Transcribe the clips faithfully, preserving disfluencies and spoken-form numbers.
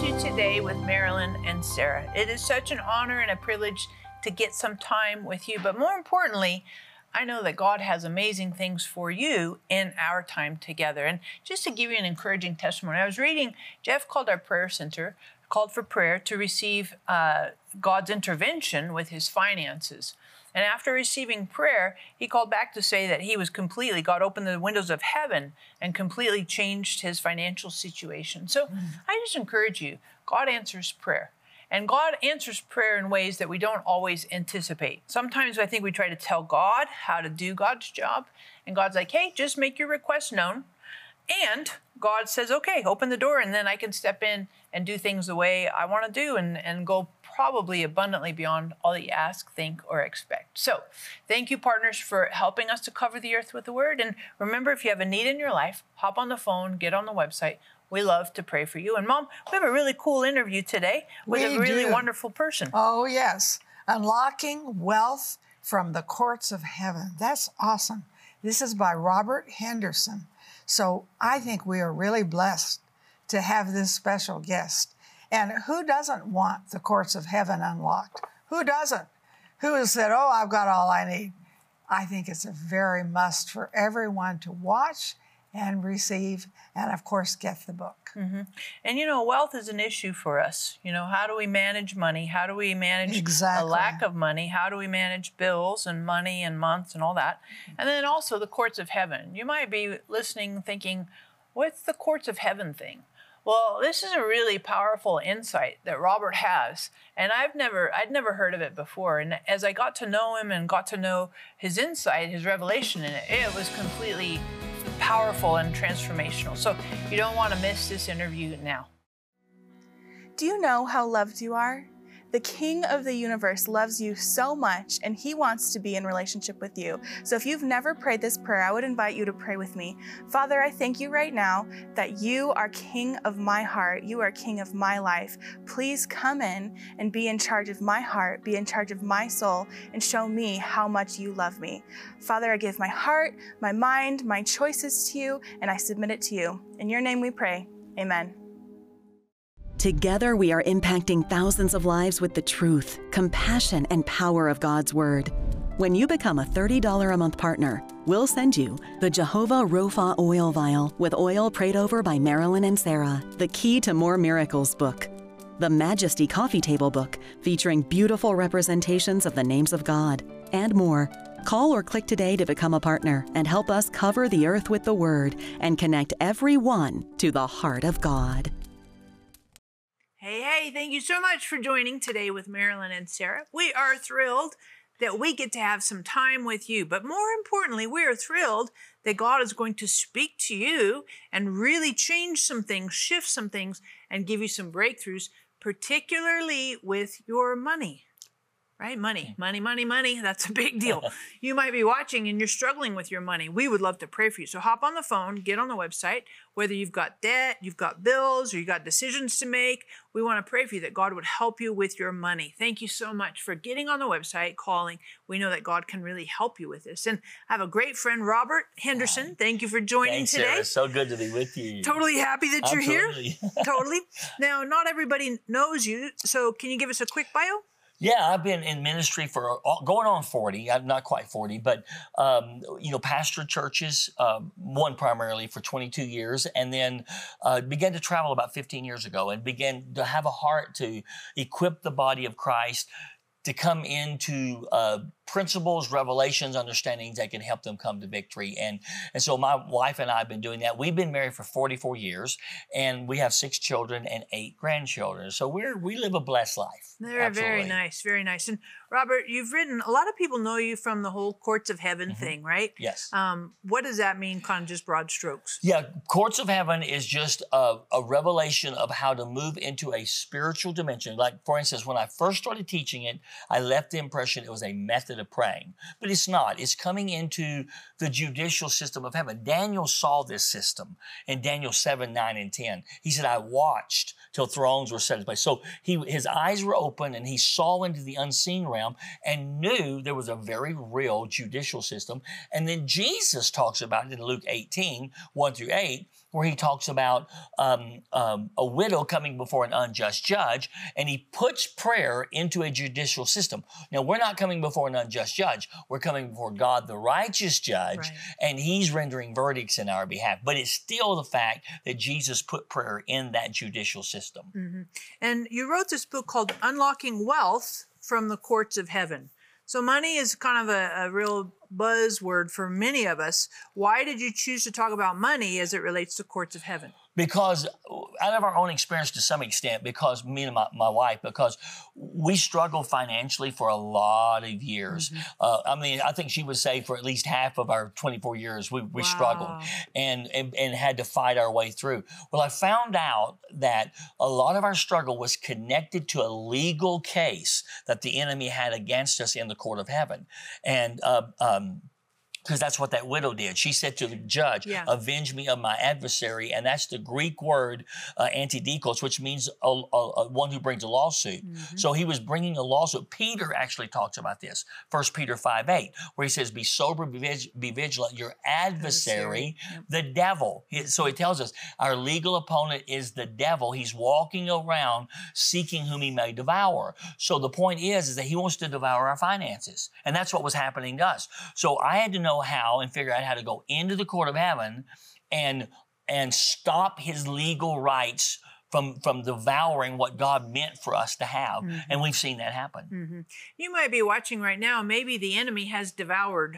to Today with Marilyn and Sarah. It is such an honor and a privilege to get some time with you, but more importantly, I know that God has amazing things for you in our time together. And just to give you an encouraging testimony, I was reading, Jeff called our prayer center, called for prayer to receive uh, God's intervention with his finances. And after receiving prayer, he called back to say that he was completely, God opened the windows of heaven and completely changed his financial situation. So mm. I just encourage you, God answers prayer. And God answers prayer in ways that we don't always anticipate. Sometimes I think we try to tell God how to do God's job. And God's like, hey, just make your request known. And God says, okay, open the door, and then I can step in and do things the way I want to do and, and go probably abundantly beyond all that you ask, think, or expect. So thank you, partners, for helping us to cover the earth with the word. And remember, if you have a need in your life, hop on the phone, get on the website. We love to pray for you. And Mom, we have a really cool interview today with we a really do. wonderful person. Oh, yes. Unlocking Wealth from the Courts of Heaven. That's awesome. This is by Robert Henderson. So I think we are really blessed to have this special guest. And who doesn't want the courts of heaven unlocked? Who doesn't? Who has said, oh, I've got all I need? I think it's a very must for everyone to watch and receive, and of course, get the book. Mm-hmm. And you know, wealth is an issue for us. You know, how do we manage money? How do we manage exactly. a lack of money? How do we manage bills and money and months and all that? And then also the courts of heaven. You might be listening thinking, what's the courts of heaven thing? Well, this is a really powerful insight that Robert has, and I've never, I'd never heard of it before. And as I got to know him and got to know his insight, his revelation in it, it was completely powerful and transformational. So you don't want to miss this interview now. Do you know how loved you are? The King of the universe loves you so much, and he wants to be in relationship with you. So if you've never prayed this prayer, I would invite you to pray with me. Father, I thank you right now that you are King of my heart. You are King of my life. Please come in and be in charge of my heart, be in charge of my soul, and show me how much you love me. Father, I give my heart, my mind, my choices to you, and I submit it to you. In your name we pray. Amen. Together, we are impacting thousands of lives with the truth, compassion, and power of God's Word. When you become a thirty dollars a month partner, we'll send you the Jehovah Rapha Oil Vial with oil prayed over by Marilyn and Sarah, the Key to More Miracles book, the Majesty Coffee Table book featuring beautiful representations of the names of God, and more. Call or click today to become a partner and help us cover the earth with the Word and connect everyone to the heart of God. Hey, hey, thank you so much for joining Today with Marilyn and Sarah. We are thrilled that we get to have some time with you, but more importantly, we are thrilled that God is going to speak to you and really change some things, shift some things, and give you some breakthroughs, particularly with your money. Right? Money, money, money, money. That's a big deal. You might be watching and you're struggling with your money. We would love to pray for you. So hop on the phone, get on the website, whether you've got debt, you've got bills, or you've got decisions to make. We want to pray for you that God would help you with your money. Thank you so much for getting on the website, calling. We know that God can really help you with this. And I have a great friend, Robert Henderson. Hi. Thank you for joining Thanks, today. Sarah. It's so good to be with you. Totally happy that you're Absolutely. here. Totally. Now, not everybody knows you, so can you give us a quick bio? Yeah, I've been in ministry for going on forty. I'm not quite forty, but, um, you know, pastored churches, um, one primarily for twenty-two years, and then uh, began to travel about fifteen years ago and began to have a heart to equip the body of Christ to come into uh, principles, revelations, understandings that can help them come to victory. And, and so my wife and I have been doing that. We've been married for forty-four years, and we have six children and eight grandchildren. So we're, we live a blessed life. They're Absolutely. very nice, very nice. And Robert, you've written, a lot of people know you from the whole Courts of Heaven mm-hmm. thing, right? Yes. Um, what does that mean, kind of just broad strokes? Yeah, Courts of Heaven is just a, a revelation of how to move into a spiritual dimension. Like, for instance, when I first started teaching it, I left the impression it was a method of praying, but it's not. It's coming into the judicial system of heaven. Daniel saw this system in Daniel seven, nine, and ten. He said, I watched till thrones were set in place. So he, his eyes were open and he saw into the unseen realm and knew there was a very real judicial system. And then Jesus talks about it in Luke eighteen, one through eight, where he talks about um, um, a widow coming before an unjust judge, and he puts prayer into a judicial system. Now, we're not coming before an unjust judge. We're coming before God, the righteous judge, Right. and he's rendering verdicts in our behalf. But it's still the fact that Jesus put prayer in that judicial system. Mm-hmm. And you wrote this book called Unlocking Wealth from the Courts of Heaven. So money is kind of a, a real buzzword for many of us. Why did you choose to talk about money as it relates to courts of heaven? Because out of our own experience to some extent, because me and my, my wife, because we struggled financially for a lot of years. Mm-hmm. uh, I mean, I think she would say for at least half of our twenty-four years, we, we wow. struggled and, and, and had to fight our way through. Well, I found out that a lot of our struggle was connected to a legal case that the enemy had against us in the court of heaven. And, uh, um, because that's what that widow did. She said to the judge, yeah. avenge me of my adversary. And that's the Greek word uh, antidikos, which means a, a, a one who brings a lawsuit. Mm-hmm. So he was bringing a lawsuit. Peter actually talks about this, First Peter five eight, where he says, be sober, be, vig- be vigilant. Your adversary, yep. the devil. He, so he tells us our legal opponent is the devil. He's walking around seeking whom he may devour. So the point is, is that he wants to devour our finances. And that's what was happening to us. So I had to know how and figure out how to go into the court of heaven and and stop his legal rights from from devouring what God meant for us to have. Mm-hmm. And we've seen that happen. Mm-hmm. You might be watching right now, maybe the enemy has devoured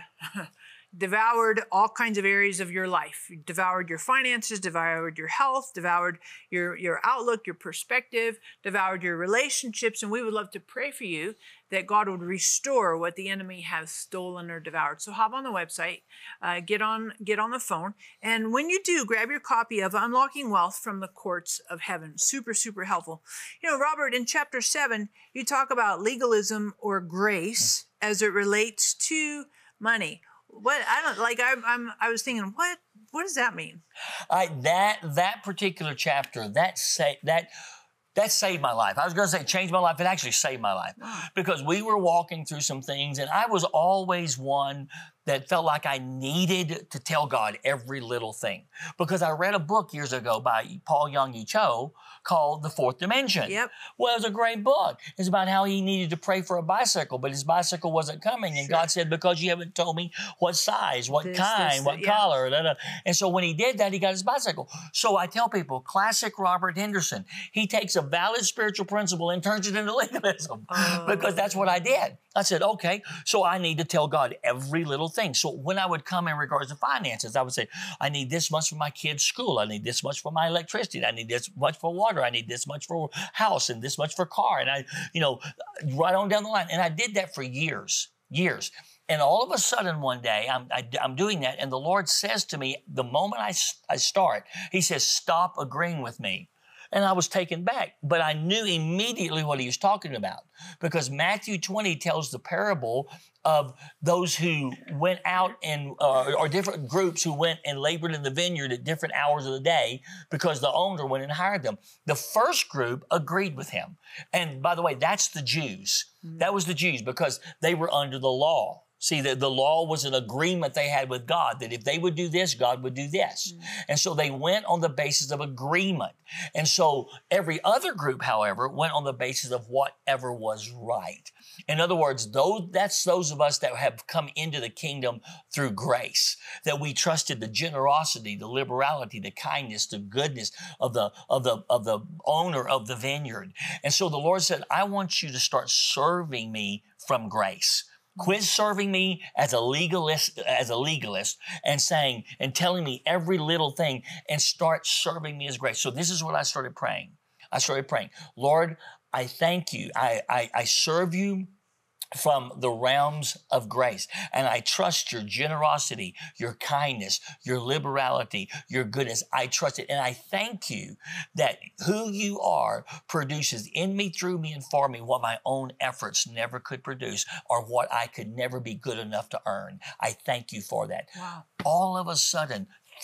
devoured all kinds of areas of your life. Devoured your finances, devoured your health, devoured your, your outlook, your perspective, devoured your relationships. And we would love to pray for you that God would restore what the enemy has stolen or devoured. So hop on the website, uh, get on get on the phone. And when you do, grab your copy of Unlocking Wealth from the Courts of Heaven. Super, super helpful. You know, Robert, in chapter seven, you talk about legalism or grace as it relates to money. What I don't like. I, I'm. I was thinking, what? What does that mean? I that that particular chapter that say that that saved my life. I was going to say changed my life. It actually saved my life because we were walking through some things, and I was always one that felt like I needed to tell God every little thing because I read a book years ago by Paul Yonggi Cho called The Fourth Dimension. Yep. Well, it was a great book. It's about how he needed to pray for a bicycle, but his bicycle wasn't coming. And sure. God said, because you haven't told me what size, what this, kind, this, what yeah. color. Da, da. And so when he did that, he got his bicycle. So I tell people, classic Robert Henderson, he takes a valid spiritual principle and turns it into legalism oh. because that's what I did. I said, okay, so I need to tell God every little thing. So when I would come in regards to finances, I would say, I need this much for my kids' school. I need this much for my electricity. I need this much for water. I need this much for house and this much for car. And I, you know, right on down the line. And I did that for years, years. And all of a sudden one day, I'm, I, I'm doing that. And the Lord says to me, the moment I, I start, he says, stop agreeing with me. And I was taken back, but I knew immediately what he was talking about because Matthew twenty tells the parable of those who went out and, uh, or different groups who went and labored in the vineyard at different hours of the day because the owner went and hired them. The first group agreed with him. And by the way, that's the Jews. Mm-hmm. That was the Jews because they were under the law. See, the, the law was an agreement they had with God that if they would do this, God would do this. Mm. And so they went on the basis of agreement. And so every other group, however, went on the basis of whatever was right. In other words, those, that's those of us that have come into the kingdom through grace, that we trusted the generosity, the liberality, the kindness, the goodness of the, of the, of the owner of the vineyard. And so the Lord said, I want you to start serving me from grace. Quit serving me as a legalist, as a legalist and saying and telling me every little thing and start serving me as grace. So this is what I started praying. I started praying, Lord, I thank you. I, I, I serve you from the realms of grace. And I trust your generosity, your kindness, your liberality, your goodness. I trust it. And I thank you that who you are produces in me, through me, and for me what my own efforts never could produce or what I could never be good enough to earn. I thank you for that. Wow. All of a sudden,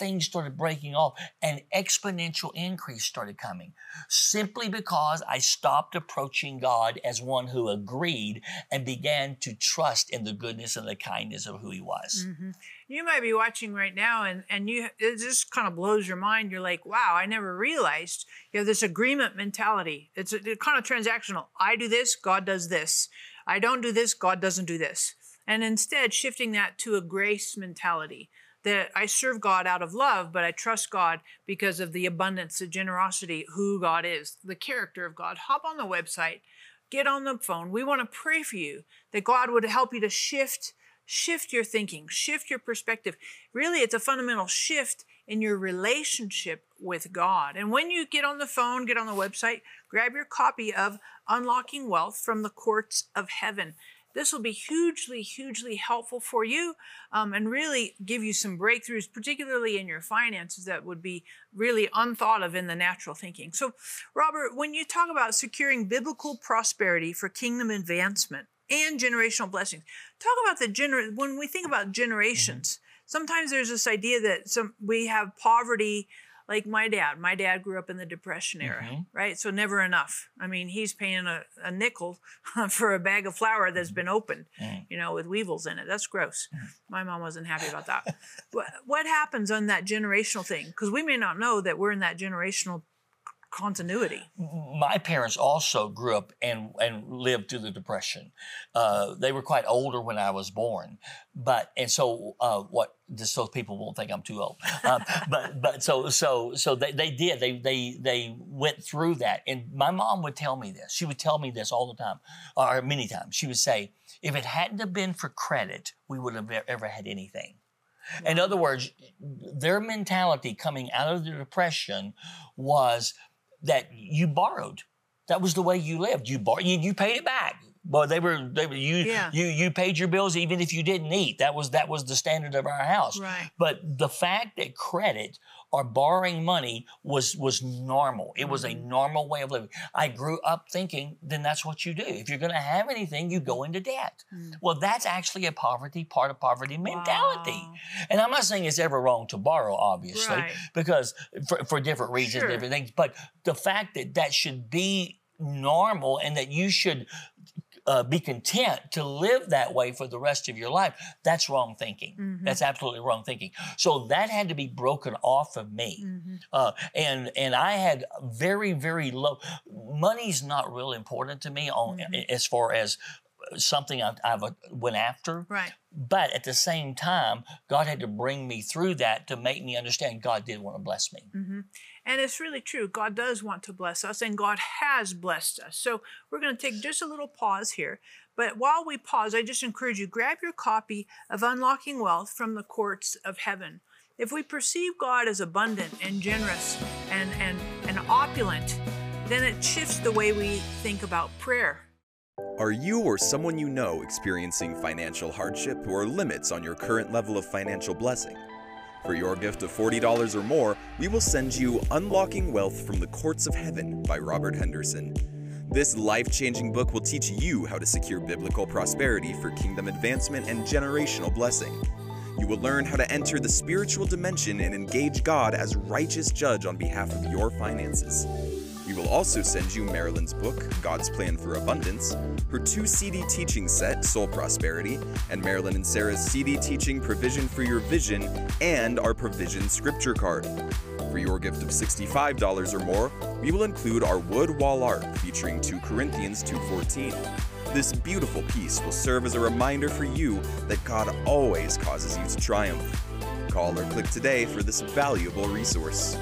things started breaking off and exponential increase started coming simply because I stopped approaching God as one who agreed and began to trust in the goodness and the kindness of who he was. Mm-hmm. You might be watching right now and, and you it just kind of blows your mind. You're like, wow, I never realized you have this agreement mentality. It's, a, it's kind of transactional. I do this, God does this. I don't do this, God doesn't do this. And instead shifting that to a grace mentality, that I serve God out of love, but I trust God because of the abundance, the generosity, who God is, the character of God. Hop on the website, get on the phone. We want to pray for you that God would help you to shift, shift your thinking, shift your perspective. Really, it's a fundamental shift in your relationship with God. And when you get on the phone, get on the website, grab your copy of Unlocking Wealth from the Courts of Heaven. This will be hugely, hugely helpful for you um, and really give you some breakthroughs, particularly in your finances that would be really unthought of in the natural thinking. So, Robert, when you talk about securing biblical prosperity for kingdom advancement and generational blessings, talk about the gener. When we think about generations, sometimes there's this idea that some we have poverty. Like my dad, my dad grew up in the Depression era, mm-hmm. right? So never enough. I mean, he's paying a, a nickel for a bag of flour that's been opened, mm-hmm. you know, with weevils in it. That's gross. Mm-hmm. My mom wasn't happy about that. But what happens on that generational thing? Because we may not know that we're in that generational continuity. My parents also grew up and, and lived through the Depression. Uh, they were quite older when I was born, but and so uh, what? Just so people won't think I'm too old. Um, but but so so so they, they did. They they they went through that, and my mom would tell me this. She would tell me this all the time, or many times. She would say, "If it hadn't have been for credit, we wouldn't have ever had anything." Wow. In other words, their mentality coming out of the Depression was that you borrowed. That was the way you lived. You borrowed, you, you paid it back. But they were, they were you, yeah. you, you paid your bills even if you didn't eat. That was that was the standard of our house. Right. But the fact that credit or borrowing money was was normal. It was mm-hmm. a normal way of living. I grew up thinking, then that's what you do. If you're going to have anything, you go into debt. Mm. Well, that's actually a poverty, part of poverty mentality. Wow. And I'm not saying it's ever wrong to borrow, obviously, right. because for, for different reasons, sure. different things. But the fact that that should be normal and that you should Uh, be content to live that way for the rest of your life, that's wrong thinking. Mm-hmm. That's absolutely wrong thinking. So that had to be broken off of me. Mm-hmm. uh, and and I had very, very low, money's not real important to me on, mm-hmm. as far as something I've, I've went after. Right. But at the same time, God had to bring me through that to make me understand God did want to bless me. Mm-hmm. And it's really true. God does want to bless us, and God has blessed us. So we're going to take just a little pause here. But while we pause, I just encourage you, grab your copy of Unlocking Wealth from the Courts of Heaven. If we perceive God as abundant and generous and, and, and opulent, then it shifts the way we think about prayer. Are you or someone you know experiencing financial hardship or limits on your current level of financial blessing? For your gift of forty dollars or more, we will send you Unlocking Wealth from the Courts of Heaven by Robert Henderson. This life-changing book will teach you how to secure biblical prosperity for kingdom advancement and generational blessing. You will learn how to enter the spiritual dimension and engage God as righteous judge on behalf of your finances. We will also send you Marilyn's book, God's Plan for Abundance, her two C D teaching set, Soul Prosperity, and Marilyn and Sarah's C D teaching, Provision for Your Vision, and our Provision Scripture Card. For your gift of sixty-five dollars or more, we will include our wood wall art featuring Second Corinthians two fourteen. This beautiful piece will serve as a reminder for you that God always causes you to triumph. Call or click today for this valuable resource.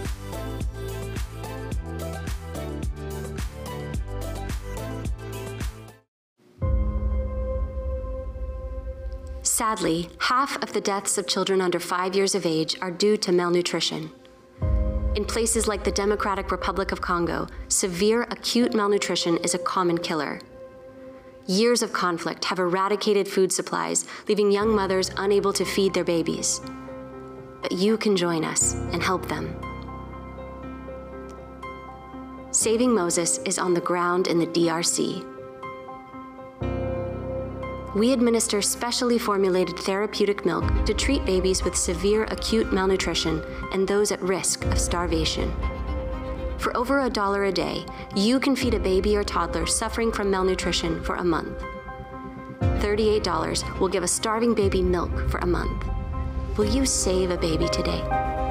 Sadly, half of the deaths of children under five years of age are due to malnutrition. In places like the Democratic Republic of Congo, severe acute malnutrition is a common killer. Years of conflict have eradicated food supplies, leaving young mothers unable to feed their babies. But you can join us and help them. Saving Moses is on the ground in the D R C. We administer specially formulated therapeutic milk to treat babies with severe acute malnutrition and those at risk of starvation. For over a dollar a day, you can feed a baby or toddler suffering from malnutrition for a month. thirty-eight dollars will give a starving baby milk for a month. Will you save a baby today?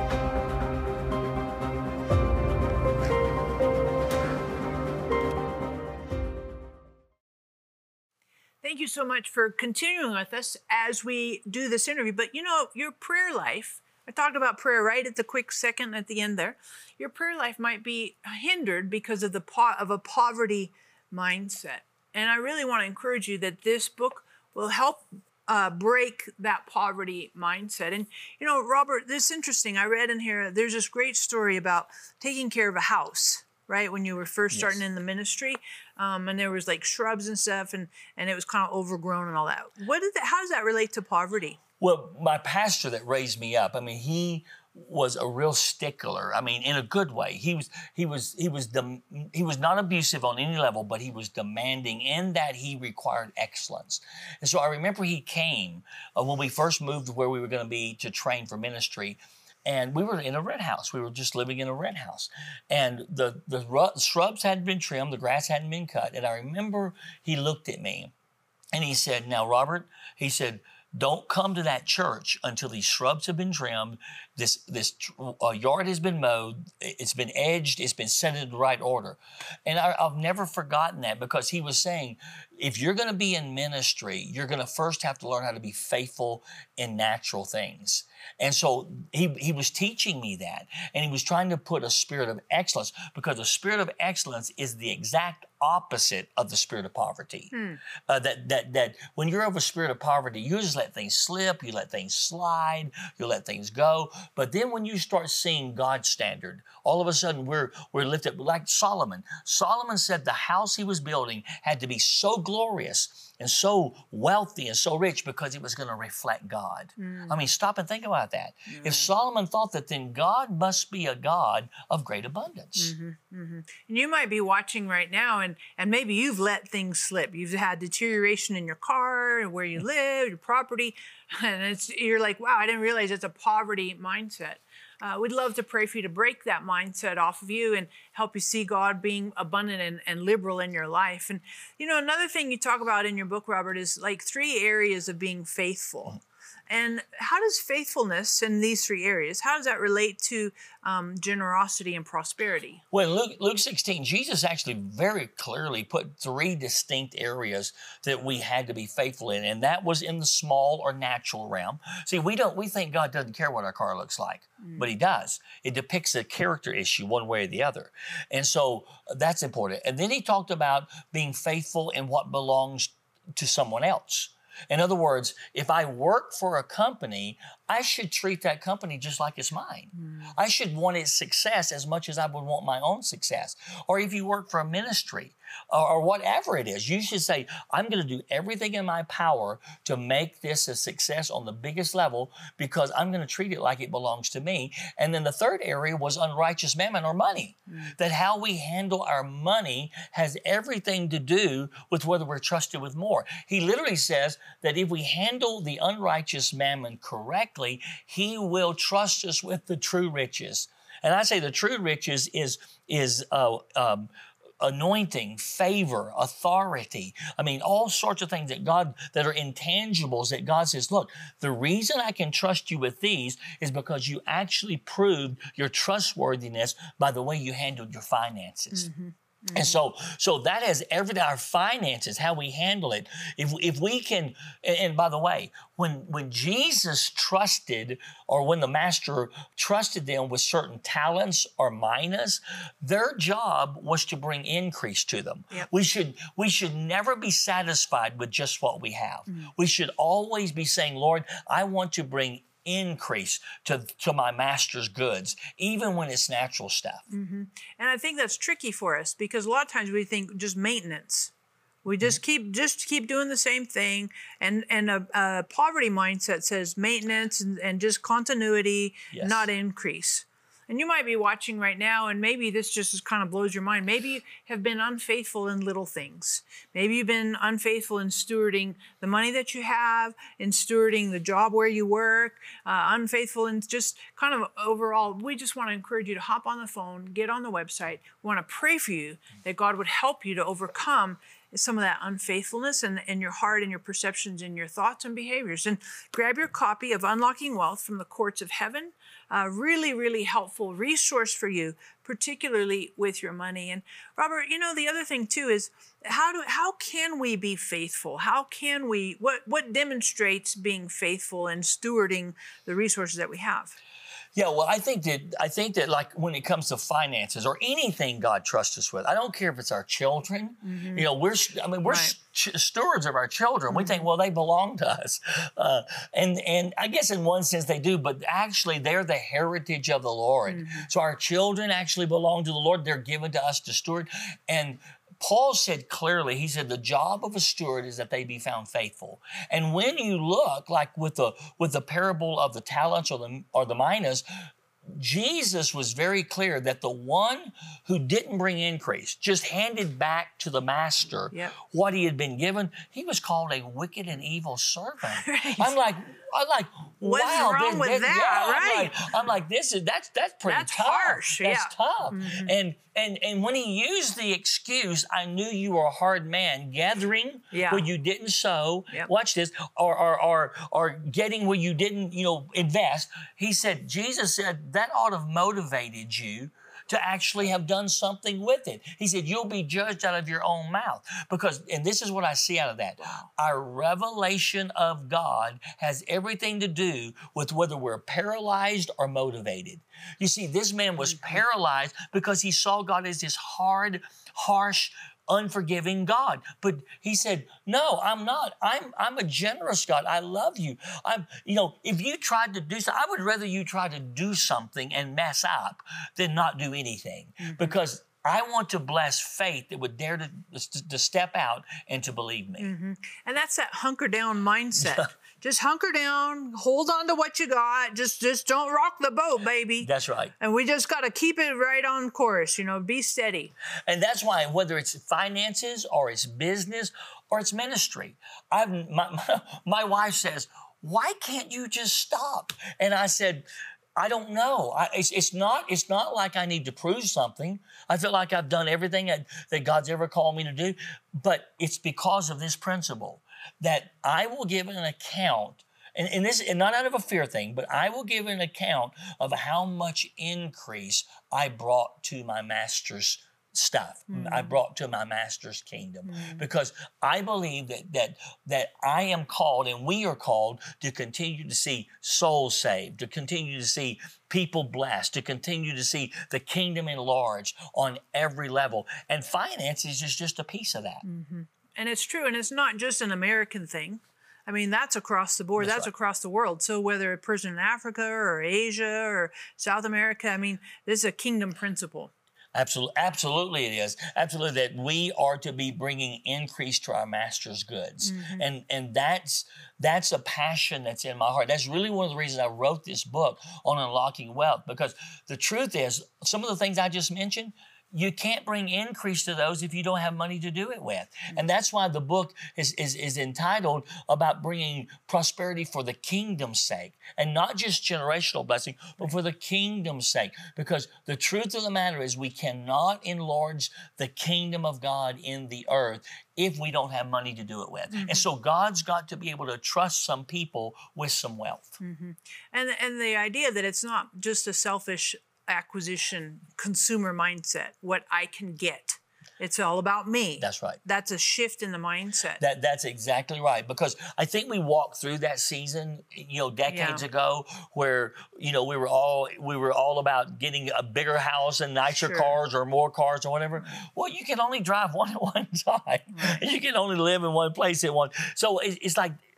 Thank you so much for continuing with us as we do this interview. But you know, your prayer life, I talked about prayer right at the quick second at the end there. Your prayer life might be hindered because of the po- of a poverty mindset. And I really want to encourage you that this book will help uh, break that poverty mindset. And, you know, Robert, this is interesting. I read in here, there's this great story about taking care of a house, right? When you were first Yes. starting in the ministry. Um, and there was like shrubs and stuff, and, and it was kind of overgrown and all that. What did that, how does that relate to poverty? Well, my pastor that raised me up, I mean, he was a real stickler. I mean, in a good way. He was he was he was dem- he was not abusive on any level, but he was demanding in that he required excellence. And so I remember he came uh, when we first moved where we were going to be to train for ministry. And we were in a rent house. We were just living in a rent house. And the, the ru- shrubs hadn't been trimmed. The grass hadn't been cut. And I remember he looked at me and he said, now, Robert, he said, don't come to that church until these shrubs have been trimmed, this this uh, yard has been mowed, it's been edged, it's been set in the right order. And I, I've never forgotten that, because he was saying, if you're going to be in ministry, you're going to first have to learn how to be faithful in natural things. And so he, he was teaching me that, and he was trying to put a spirit of excellence, because the spirit of excellence is the exact opposite of the spirit of poverty. Hmm. Uh, that that that when you're of a spirit of poverty, you just let things slip, you let things slide, you let things go. But then when you start seeing God's standard, all of a sudden we're we're lifted, like Solomon. Solomon said the house he was building had to be so glorious and so wealthy and so rich because it was going to reflect God. Mm. I mean, stop and think about that. Mm. If Solomon thought that, then God must be a God of great abundance. Mm-hmm, mm-hmm. And you might be watching right now, and, and maybe you've let things slip. You've had deterioration in your car, where you live, your property, and it's, you're like, wow, I didn't realize it's a poverty mindset. Uh, we'd love to pray for you to break that mindset off of you and help you see God being abundant and, and liberal in your life. And, you know, another thing you talk about in your book, Robert, is like three areas of being faithful. And how does faithfulness in these three areas, how does that relate to um, generosity and prosperity? Well, Luke, Luke sixteen, Jesus actually very clearly put three distinct areas that we had to be faithful in, and that was in the small or natural realm. See, we don't we think God doesn't care what our car looks like, mm. but He does. It depicts a character issue one way or the other, and so that's important. And then He talked about being faithful in what belongs to someone else. In other words, if I work for a company, I should treat that company just like it's mine. Mm. I should want its success as much as I would want my own success. Or if you work for a ministry or, or whatever it is, you should say, I'm going to do everything in my power to make this a success on the biggest level, because I'm going to treat it like it belongs to me. And then the third area was unrighteous mammon, or money. Mm. That how we handle our money has everything to do with whether we're trusted with more. He literally says that if we handle the unrighteous mammon correctly, He will trust us with the true riches. And I say the true riches is, is uh, um, anointing, favor, authority. I mean, all sorts of things that God, that are intangibles, that God says, look, the reason I can trust you with these is because you actually proved your trustworthiness by the way you handled your finances. Mm-hmm. Mm-hmm. And so, so that has everything, our finances, how we handle it. If, if we can, and by the way, when, when Jesus trusted, or when the master trusted them with certain talents or minas, their job was to bring increase to them. Yep. We should, we should never be satisfied with just what we have. Mm-hmm. We should always be saying, Lord, I want to bring increase to, to my master's goods, even when it's natural stuff. Mm-hmm. And I think that's tricky for us, because a lot of times we think just maintenance. We just mm-hmm. keep just keep doing the same thing, and and a, a poverty mindset says maintenance and, and just continuity, yes. not increase. And you might be watching right now, and maybe this just kind of blows your mind. Maybe you have been unfaithful in little things. Maybe you've been unfaithful in stewarding the money that you have, in stewarding the job where you work, uh, unfaithful in just kind of overall. We just want to encourage you to hop on the phone, get on the website. We want to pray for you that God would help you to overcome some of that unfaithfulness in, in your heart and your perceptions and your thoughts and behaviors. And grab your copy of Unlocking Wealth from the Courts of Heaven. Uh, really, really helpful resource for you, particularly with your money. And Robert, you know, the other thing too is how do how can we be faithful? How can we, what, what demonstrates being faithful and stewarding the resources that we have? Yeah, well, I think that I think that like when it comes to finances or anything God trusts us with, I don't care if it's our children. Mm-hmm. You know, we're I mean we're right. st- stewards of our children. Mm-hmm. We think, well, they belong to us, uh, and and I guess in one sense they do, but actually they're the heritage of the Lord. Mm-hmm. So our children actually belong to the Lord. They're given to us to steward, and Paul said clearly, he said, the job of a steward is that they be found faithful. And when you look, like with the with the parable of the talents or the or the minas, Jesus was very clear that the one who didn't bring increase, just handed back to the master yep. what he had been given, he was called a wicked and evil servant. Right. I'm like, I'm like, what's wow, wrong this, with this, that? Yeah, right? I'm like, I'm like, this is that's that's pretty that's tough. Harsh. That's yeah. tough. Mm-hmm. And and and when he used the excuse, I knew you were a hard man, gathering yeah. where you didn't sow. Yep. Watch this, or or or or getting where you didn't, you know, invest. He said, Jesus said that ought to have motivated you to actually have done something with it. He said, you'll be judged out of your own mouth. Because, and this is what I see out of that, wow. our revelation of God has everything to do with whether we're paralyzed or motivated. You see, this man was paralyzed because he saw God as this hard, harsh, unforgiving God. But he said, no, I'm not. I'm I'm a generous God. I love you. I'm, you know, if you tried to do something, I would rather you try to do something and mess up than not do anything. Mm-hmm. Because I want to bless faith that would dare to, to, to step out and to believe me. Mm-hmm. And that's that hunker down mindset. Just hunker down, hold on to what you got. Just just don't rock the boat, baby. That's right. And we just got to keep it right on course, you know, be steady. And that's why whether it's finances or it's business or it's ministry, I've, my, my, my wife says, why can't you just stop? And I said, I don't know. I, it's, it's not It's not like I need to prove something. I feel like I've done everything that, that God's ever called me to do. But it's because of this principle that I will give an account, and, and this, and not out of a fear thing, but I will give an account of how much increase I brought to my master's stuff. Mm. I brought to my master's kingdom mm. because I believe that that that I am called and we are called to continue to see souls saved, to continue to see people blessed, to continue to see the kingdom enlarged on every level. And finances is just a piece of that. Mm-hmm. And it's true, and it's not just an American thing. I mean, that's across the board. That's, that's right. across the world. So whether a person in Africa or Asia or South America, I mean, this is a kingdom principle. Absolutely, absolutely it is. Absolutely, that we are to be bringing increase to our master's goods. Mm-hmm. And and that's that's a passion that's in my heart. That's really one of the reasons I wrote this book on unlocking wealth, because the truth is, some of the things I just mentioned, you can't bring increase to those if you don't have money to do it with. Mm-hmm. And that's why the book is, is, is entitled about bringing prosperity for the kingdom's sake, and not just generational blessing, but for the kingdom's sake. Because the truth of the matter is we cannot enlarge the kingdom of God in the earth if we don't have money to do it with. Mm-hmm. And so God's got to be able to trust some people with some wealth. Mm-hmm. And, and the idea that it's not just a selfish acquisition consumer mindset, what I can get. It's all about me. That's right. That's a shift in the mindset. That That's exactly right. Because I think we walked through that season, you know, decades yeah. ago, where, you know, we were all we were all about getting a bigger house and nicer sure. cars or more cars or whatever. Well, you can only drive one at one time. Right. You can only live in one place at one. So it's like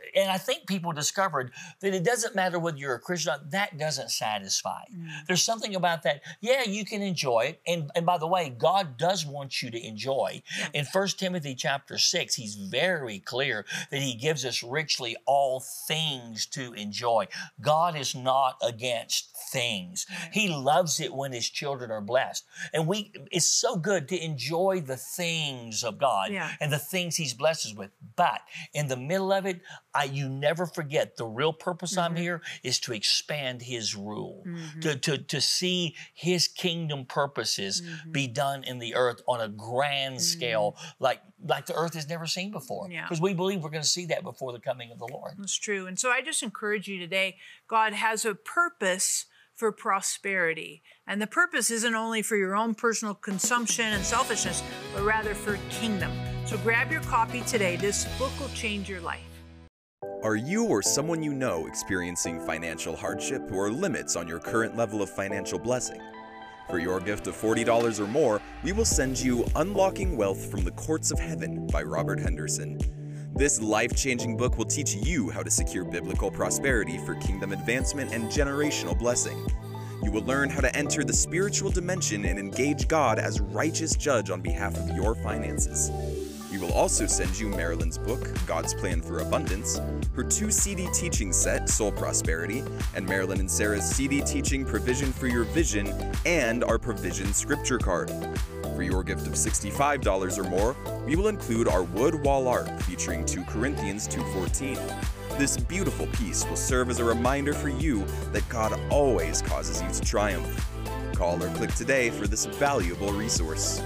and I think people discovered that it doesn't matter whether you're a Christian or not, that doesn't satisfy. Mm. There's something about that. Yeah, you can enjoy it. And, and by the way, God does want you to enjoy. Yeah. In First Timothy chapter six, he's very clear that he gives us richly all things to enjoy. God is not against things. Right. He loves it when his children are blessed. And we it's so good to enjoy the things of God yeah. and the things he's blessed us with. But in the middle of it, I, you never forget the real purpose mm-hmm. I'm here is to expand his rule, mm-hmm. to, to, to see his kingdom purposes mm-hmm. be done in the earth on a grand mm-hmm. scale like, like the earth has never seen before. Because yeah. we believe we're going to see that before the coming of the Lord. That's true. And so I just encourage you today, God has a purpose for prosperity. And the purpose isn't only for your own personal consumption and selfishness, but rather for kingdom. So grab your copy today. This book will change your life. Are you or someone you know experiencing financial hardship or limits on your current level of financial blessing? For your gift of forty dollars or more, we will send you Unlocking Wealth from the Courts of Heaven by Robert Henderson. This life-changing book will teach you how to secure biblical prosperity for kingdom advancement and generational blessing. You will learn how to enter the spiritual dimension and engage God as righteous judge on behalf of your finances. We will also send you Marilyn's book, God's Plan for Abundance, her two C D teaching set, Soul Prosperity, and Marilyn and Sarah's C D teaching, Provision for Your Vision, and our Provision Scripture Card. For your gift of sixty-five dollars or more, we will include our wood wall art featuring two Corinthians two fourteen. This beautiful piece will serve as a reminder for you that God always causes you to triumph. Call or click today for this valuable resource.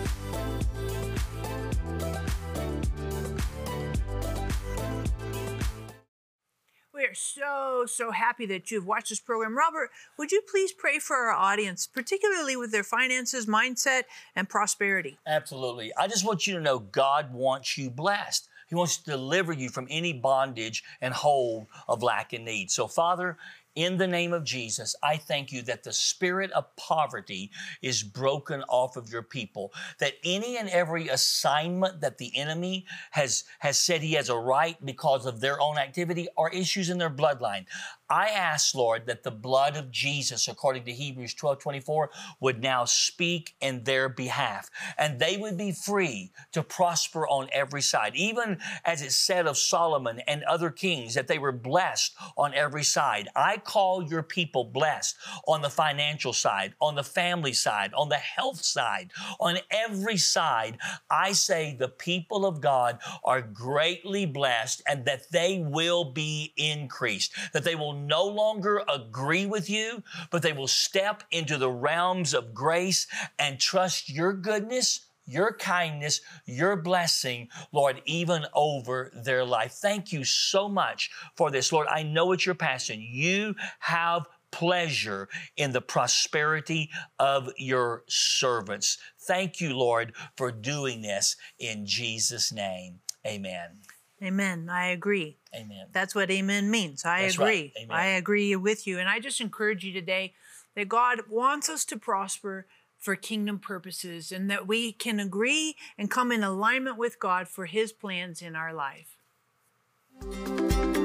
We are so, so happy that you've watched this program. Robert, would you please pray for our audience, particularly with their finances, mindset, and prosperity? Absolutely. I just want you to know God wants you blessed. He wants to deliver you from any bondage and hold of lack and need. So, Father, in the name of Jesus, I thank you that the spirit of poverty is broken off of your people, that any and every assignment that the enemy has, has said he has a right because of their own activity are issues in their bloodline. I ask, Lord, that the blood of Jesus, according to Hebrews twelve twenty-four, would now speak in their behalf, and they would be free to prosper on every side. Even as it said of Solomon and other kings, that they were blessed on every side. I call your people blessed on the financial side, on the family side, on the health side, on every side. I say the people of God are greatly blessed and that they will be increased, that they will no longer agree with you, but they will step into the realms of grace and trust your goodness, your kindness, your blessing, Lord, even over their life. Thank you so much for this, Lord. I know it's your passion. You have pleasure in the prosperity of your servants. Thank you, Lord, for doing this in Jesus' name. Amen. Amen. I agree. Amen. That's what amen means. I That's agree. Right. Amen. I agree with you. And I just encourage you today that God wants us to prosper for kingdom purposes and that we can agree and come in alignment with God for his plans in our life.